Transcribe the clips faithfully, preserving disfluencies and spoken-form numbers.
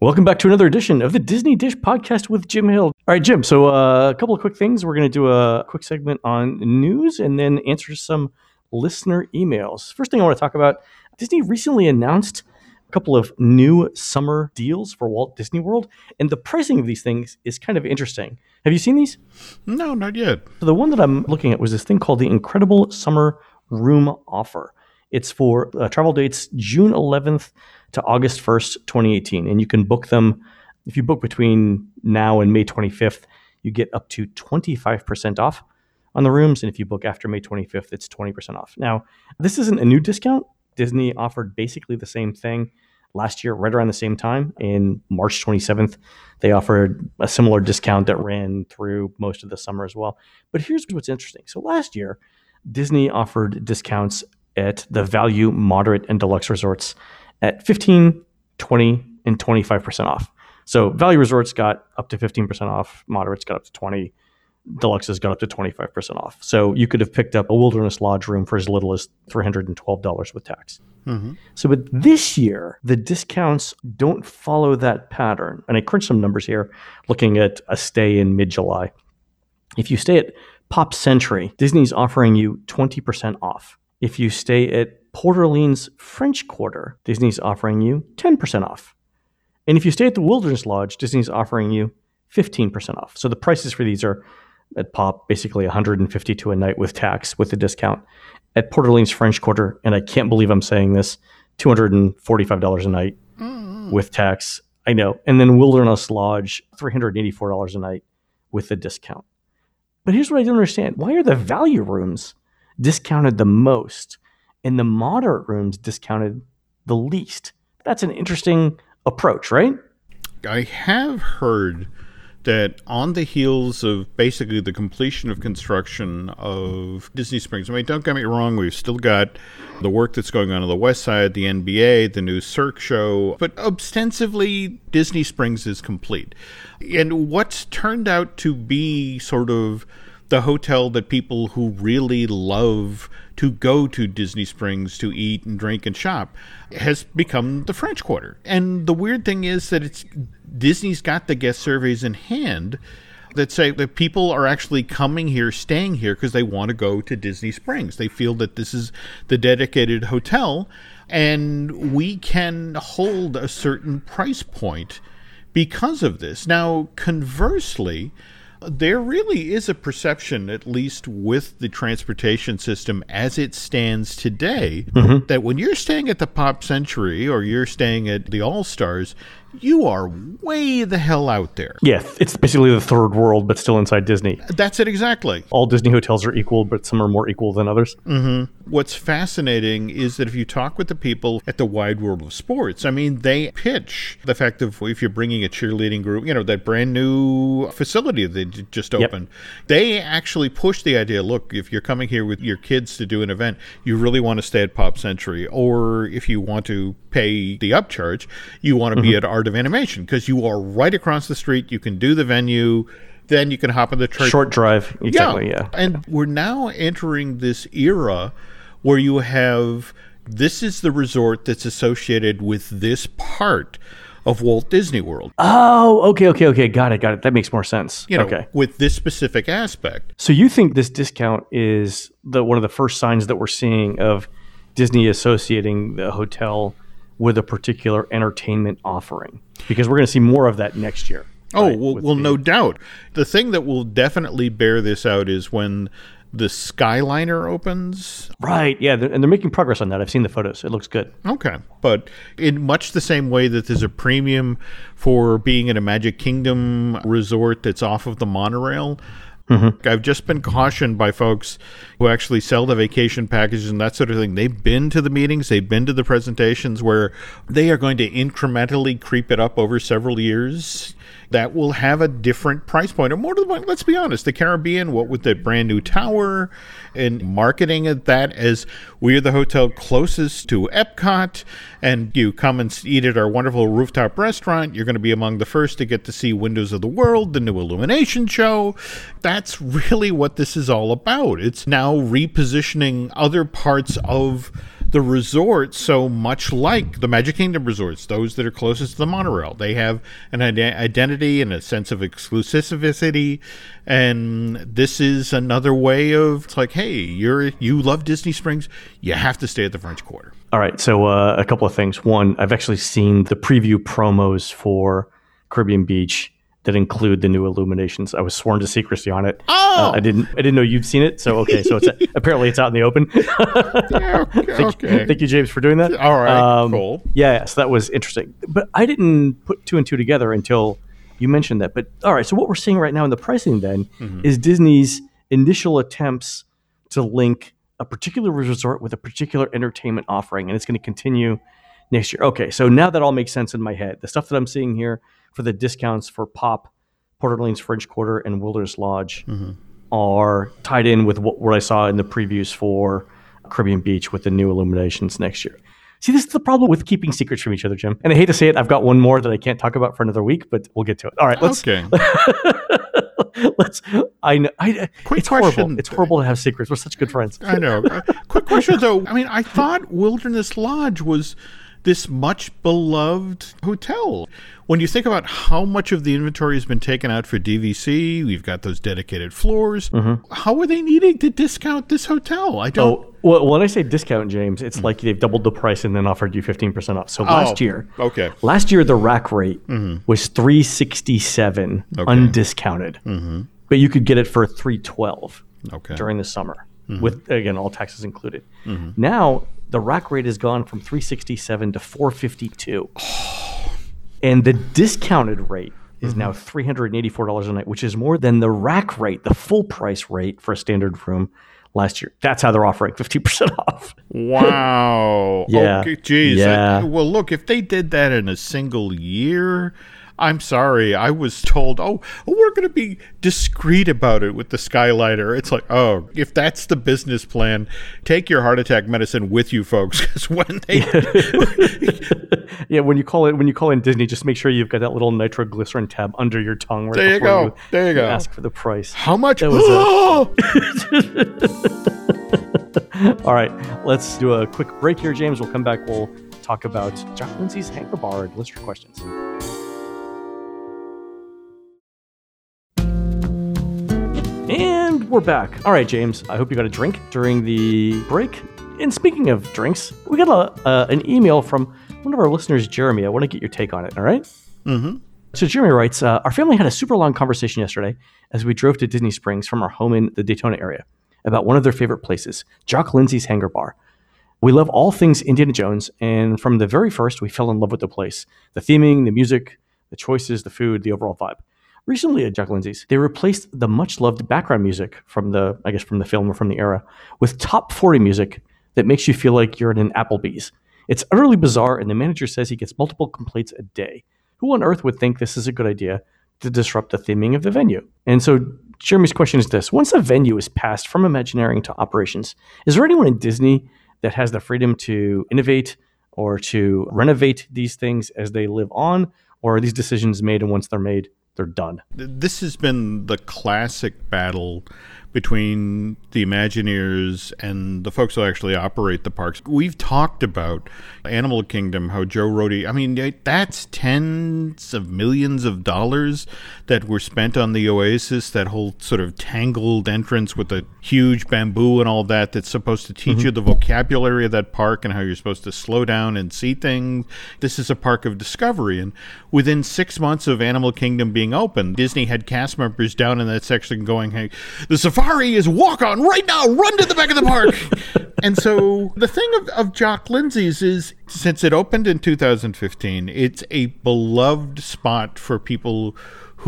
Welcome back to another edition of the Disney Dish Podcast with Jim Hill. All right, Jim, so uh, a couple of quick things. We're going to do a quick segment on news and then answer some listener emails. First thing I want to talk about, Disney recently announced a couple of new summer deals for Walt Disney World, and the pricing of these things is kind of interesting. Have you seen these? No, not yet. So the one that I'm looking at was this thing called the Incredible Summer Room Offer. It's for uh, travel dates June eleventh to August first, twenty eighteen. And you can book them. If you book between now and May twenty-fifth, you get up to twenty-five percent off on the rooms. And if you book after May twenty-fifth, it's twenty percent off. Now, this isn't a new discount. Disney offered basically the same thing last year, right around the same time. In March twenty-seventh, they offered a similar discount that ran through most of the summer as well. But here's what's interesting. So last year, Disney offered discounts at the value, moderate, and deluxe resorts at fifteen, twenty, and twenty-five percent off. So value resorts got up to fifteen percent off, moderates got up to twenty, deluxes got up to twenty-five percent off. So you could have picked up a Wilderness Lodge room for as little as three hundred twelve dollars with tax. Mm-hmm. So but this year, the discounts don't follow that pattern. And I crunched some numbers here looking at a stay in mid-July. If you stay at Pop Century, Disney's offering you twenty percent off. If you stay at Port Orleans French Quarter, Disney's offering you ten percent off. And if you stay at the Wilderness Lodge, Disney's offering you fifteen percent off. So the prices for these are at Pop, basically one hundred fifty dollars to a night with tax, with the discount. At Port Orleans French Quarter, and I can't believe I'm saying this, two hundred forty-five dollars a night mm. with tax. I know. And then Wilderness Lodge, three hundred eighty-four dollars a night with the discount. But here's what I don't understand. Why are the value rooms discounted the most and the moderate rooms discounted the least? That's an interesting approach, right? I have heard that on the heels of basically the completion of construction of Disney Springs, I mean, don't get me wrong, we've still got the work that's going on on the west side, the N B A, the new Cirque show, but ostensibly Disney Springs is complete. And what's turned out to be sort of the hotel that people who really love to go to Disney Springs to eat and drink and shop has become the French Quarter. And the weird thing is that it's Disney's got the guest surveys in hand that say that people are actually coming here, staying here because they want to go to Disney Springs. They feel that this is the dedicated hotel, and we can hold a certain price point because of this. Now, conversely, there really is a perception, at least with the transportation system as it stands today, mm-hmm. that when you're staying at the Pop Century or you're staying at the All-Stars, you are way the hell out there. Yeah, it's basically the third world, but still inside Disney. That's it exactly. All Disney hotels are equal, but some are more equal than others. Mm-hmm. What's fascinating is that if you talk with the people at the Wide World of Sports, I mean, they pitch the fact of if you're bringing a cheerleading group, you know, that brand new facility they just opened, yep. They actually push the idea, look, if you're coming here with your kids to do an event, you really want to stay at Pop Century. Or if you want to pay the upcharge, you want to mm-hmm. be at Art of Animation because you are right across the street. You can do the venue. Then you can hop on the train. Short drive. Exactly, yeah. yeah. And we're now entering this era where you have, this is the resort that's associated with this part of Walt Disney World. Oh, okay, okay, okay. Got it, got it. That makes more sense. You know, okay. With this specific aspect. So you think this discount is the one of the first signs that we're seeing of Disney associating the hotel with a particular entertainment offering? Because we're going to see more of that next year. Oh, right, well, well the, no doubt. The thing that will definitely bear this out is when the Skyliner opens. Right, yeah, and they're making progress on that. I've seen the photos. It looks good. Okay, but in much the same way that there's a premium for being in a Magic Kingdom resort that's off of the monorail, mm-hmm. I've just been cautioned by folks who actually sell the vacation packages and that sort of thing. They've been to the meetings, they've been to the presentations where they are going to incrementally creep it up over several years. That will have a different price point. And more to the point, let's be honest, the Caribbean, what with the brand new tower and marketing of that as we are the hotel closest to Epcot, and you come and eat at our wonderful rooftop restaurant, you're going to be among the first to get to see Windows of the World, the new Illumination show. That's really what this is all about. It's now repositioning other parts of the resorts, so much like the Magic Kingdom resorts, those that are closest to the monorail, they have an ide- identity and a sense of exclusivity. And this is another way of, it's like, hey, you're you love Disney Springs, you have to stay at the French Quarter. All right, so uh, a couple of things. One, I've actually seen the preview promos for Caribbean Beach that include the new illuminations. I was sworn to secrecy on it. Oh, uh, I didn't. I didn't know you'd seen it. So okay, so it's apparently it's out in the open. yeah, okay, thank, okay. thank you, James, for doing that. All right, um, cool. Yeah, so that was interesting. But I didn't put two and two together until you mentioned that. But all right, so what we're seeing right now in the pricing then mm-hmm. is Disney's initial attempts to link a particular resort with a particular entertainment offering, and it's going to continue next year. Okay, so now that all makes sense in my head. The stuff that I'm seeing here for the discounts for Pop, Port Orleans French Quarter, and Wilderness Lodge mm-hmm. are tied in with what, what I saw in the previews for Caribbean Beach with the new illuminations next year. See, this is the problem with keeping secrets from each other, Jim. And I hate to say it, I've got one more that I can't talk about for another week, but we'll get to it. All right, let's. Okay. let's. I know. I, Quick it's question. horrible. It's horrible to have secrets. We're such good friends. I know. Quick question, though. I mean, I thought Wilderness Lodge was this much beloved hotel. When you think about how much of the inventory has been taken out for D V C, we've got those dedicated floors. Mm-hmm. How are they needing to discount this hotel? I don't. Oh, well, when I say discount, James, it's mm-hmm. like they've doubled the price and then offered you fifteen percent off. So last oh, year, okay. Last year the rack rate mm-hmm. was three sixty-seven okay. undiscounted, mm-hmm. but you could get it for three twelve okay. during the summer, mm-hmm. with again all taxes included. Mm-hmm. Now the rack rate has gone from three sixty-seven to four fifty-two. And the discounted rate is mm-hmm. now three hundred eighty-four dollars a night, which is more than the rack rate, the full price rate for a standard room last year. That's how they're offering fifty percent off. Wow. yeah. Okay, geez. Yeah. I, well, look, if they did that in a single year, I'm sorry. I was told, oh, we're going to be discreet about it with the Skylighter. It's like, oh, if that's the business plan, take your heart attack medicine with you, folks. Because when they, yeah, when you call it when you call in Disney, just make sure you've got that little nitroglycerin tab under your tongue. Right there you go. You, there you go. Ask for the price. How much? That was a... All right, let's do a quick break here, James. We'll come back. We'll talk about Jock Lindsay's Hangar Bar and listener questions. And we're back. All right, James, I hope you got a drink during the break. And speaking of drinks, we got a, uh, an email from one of our listeners, Jeremy. I want to get your take on it, all right? Mm-hmm. So Jeremy writes, uh, our family had a super long conversation yesterday as we drove to Disney Springs from our home in the Daytona area about one of their favorite places, Jock Lindsay's Hangar Bar. We love all things Indiana Jones, and from the very first, we fell in love with the place. The theming, the music, the choices, the food, the overall vibe. Recently at Jock Lindsay's, they replaced the much-loved background music from the, I guess, from the film or from the era with top forty music that makes you feel like you're in an Applebee's. It's utterly bizarre, and the manager says he gets multiple complaints a day. Who on earth would think this is a good idea to disrupt the theming of the venue? And so Jeremy's question is this. Once a venue is passed from Imagineering to operations, is there anyone in Disney that has the freedom to innovate or to renovate these things as they live on? Or are these decisions made, and once they're made, they're done? This has been the classic battle between the Imagineers and the folks who actually operate the parks. We've talked about Animal Kingdom, how Joe Rohde, I mean, that's tens of millions of dollars that were spent on the Oasis, that whole sort of tangled entrance with the huge bamboo and all that, that's supposed to teach mm-hmm. you the vocabulary of that park and how you're supposed to slow down and see things. This is a park of discovery. And within six months of Animal Kingdom being open, Disney had cast members down in that section going, hey, the safari is walk on right now, run to the back of the park. And so the thing of, of Jock Lindsay's is, since it opened in two thousand fifteen, it's a beloved spot for people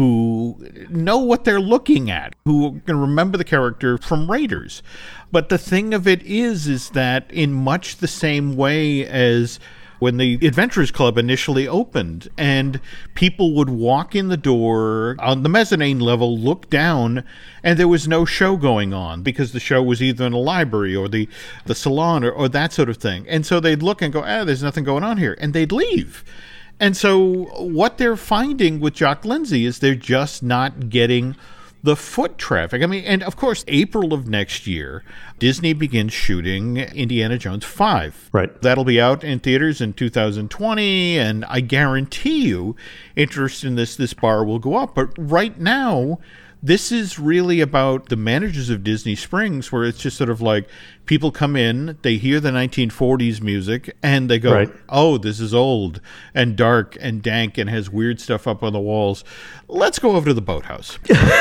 who know what they're looking at, who can remember the character from Raiders. But the thing of it is, is that in much the same way as when the Adventurers Club initially opened, and people would walk in the door on the mezzanine level, look down, and there was no show going on because the show was either in a library or the, the salon or, or that sort of thing. And so they'd look and go, ah, there's nothing going on here, and they'd leave. And so what they're finding with Jock Lindsay is they're just not getting the foot traffic. I mean, and of course, April of next year, Disney begins shooting Indiana Jones five. Right. That'll be out in theaters in two thousand twenty, and I guarantee you interest in this this bar will go up. But right now, this is really about the managers of Disney Springs, where it's just sort of like people come in, they hear the nineteen forties music, and they go, right. oh, this is old and dark and dank and has weird stuff up on the walls. Let's go over to the Boathouse.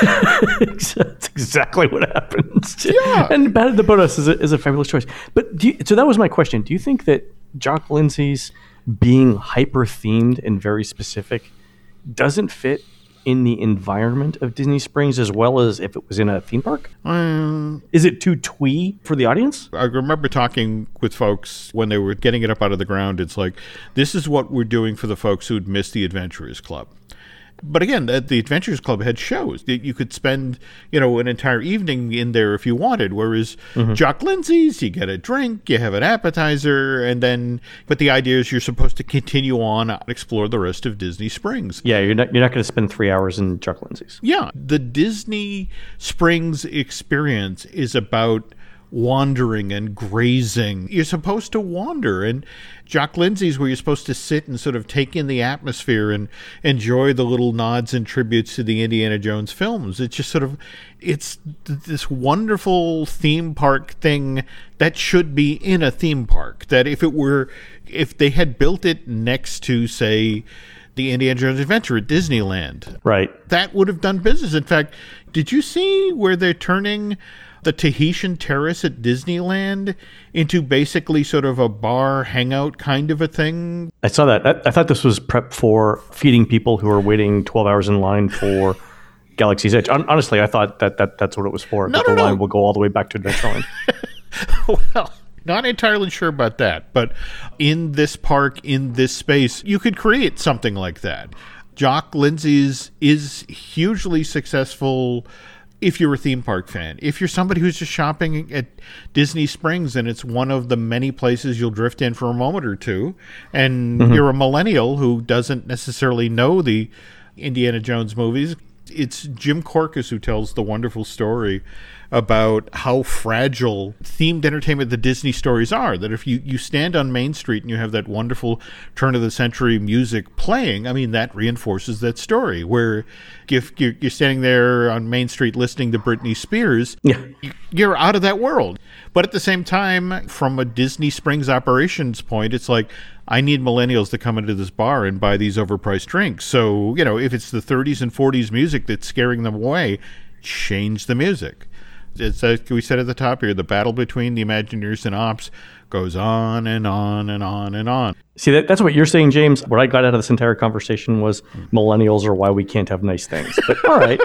That's exactly what happens. Yeah. And Bad at the Boathouse is a, is a fabulous choice. But do you, so that was my question. Do you think that Jock Lindsay's being hyper-themed and very specific doesn't fit in the environment of Disney Springs as well as if it was in a theme park? Um, Is it too twee for the audience? I remember talking with folks when they were getting it up out of the ground. It's like, this is what we're doing for the folks who'd missed the Adventurers Club. But again, the, the Adventurers Club had shows that you could spend, you know, an entire evening in there if you wanted. Whereas mm-hmm. Jock Lindsay's, you get a drink, you have an appetizer, and then. But the idea is you're supposed to continue on and explore the rest of Disney Springs. Yeah, you're not you're not going to spend three hours in Jock Lindsay's. Yeah, the Disney Springs experience is about wandering and grazing. You're supposed to wander, and Jock Lindsay's where you're supposed to sit and sort of take in the atmosphere and enjoy the little nods and tributes to the Indiana Jones films. It's just sort of, it's this wonderful theme park thing that should be in a theme park. That if it were, if they had built it next to, say, the Indiana Jones Adventure at Disneyland, right, that would have done business. In fact, did you see where they're turning the Tahitian Terrace at Disneyland into basically sort of a bar hangout kind of a thing? I saw that. I, I thought this was prep for feeding people who are waiting twelve hours in line for Galaxy's Edge. Honestly, I thought that, that that's what it was for. No, that no, the line no. will go all the way back to Adventureland. Well, not entirely sure about that, but in this park, in this space, you could create something like that. Jock Lindsay's is hugely successful if you're a theme park fan. If you're somebody who's just shopping at Disney Springs and it's one of the many places you'll drift in for a moment or two, and mm-hmm. you're a millennial who doesn't necessarily know the Indiana Jones movies, it's Jim Korkis who tells the wonderful story about how fragile themed entertainment the Disney stories are. That if you, you stand on Main Street and you have that wonderful turn-of-the-century music playing, I mean, that reinforces that story. Where if you're, you're standing there on Main Street listening to Britney Spears, yeah. you're out of that world. But at the same time, from a Disney Springs operations point, it's like, I need millennials to come into this bar and buy these overpriced drinks. So, you know, if it's the thirties and forties music that's scaring them away, change the music. It's like we said at the top here, the battle between the Imagineers and Ops goes on and on and on and on. See, that, that's what you're saying, James. What I got out of this entire conversation was millennials are why we can't have nice things. But all right.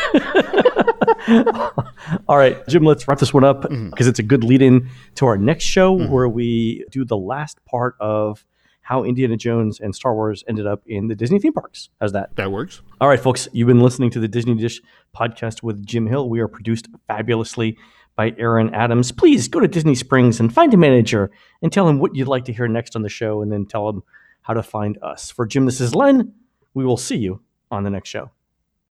All right, Jim, let's wrap this one up because mm-hmm. it's a good lead-in to our next show mm-hmm. where we do the last part of how Indiana Jones and Star Wars ended up in the Disney theme parks. How's that? That works. All right, folks, you've been listening to the Disney Dish podcast with Jim Hill. We are produced fabulously by Aaron Adams. Please go to Disney Springs and find a manager and tell him what you'd like to hear next on the show and then tell him how to find us. For Jim, this is Len. We will see you on the next show.